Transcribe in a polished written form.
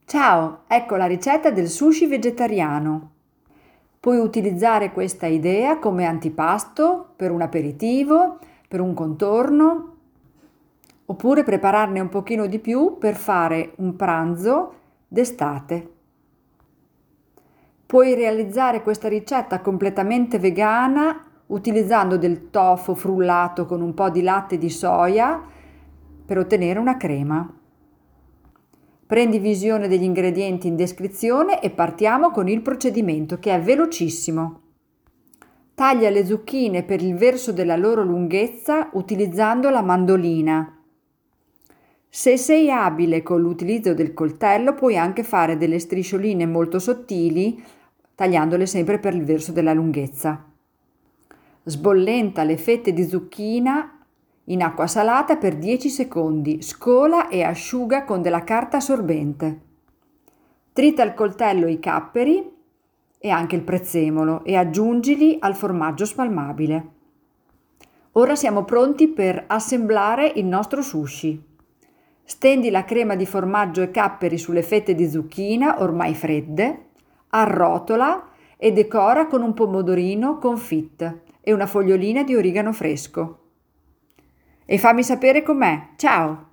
Ciao, ecco la ricetta del sushi vegetariano. Puoi utilizzare questa idea come antipasto, per un aperitivo, per un contorno, oppure prepararne un pochino di più per fare un pranzo d'estate. Puoi realizzare questa ricetta completamente vegana utilizzando del tofu frullato con un po' di latte di soia per ottenere una crema. Prendi visione degli ingredienti in descrizione e partiamo con il procedimento che è velocissimo. Taglia le zucchine per il verso della loro lunghezza utilizzando la mandolina. Se sei abile con l'utilizzo del coltello puoi anche fare delle striscioline molto sottili tagliandole sempre per il verso della lunghezza. Sbollenta le fette di zucchina in acqua salata per 10 secondi, scola e asciuga con della carta assorbente. Trita al coltello i capperi e anche il prezzemolo e aggiungili al formaggio spalmabile. Ora siamo pronti per assemblare il nostro sushi. Stendi la crema di formaggio e capperi sulle fette di zucchina ormai fredde, arrotola e decora con un pomodorino confit e una fogliolina di origano fresco. E fammi sapere com'è. Ciao!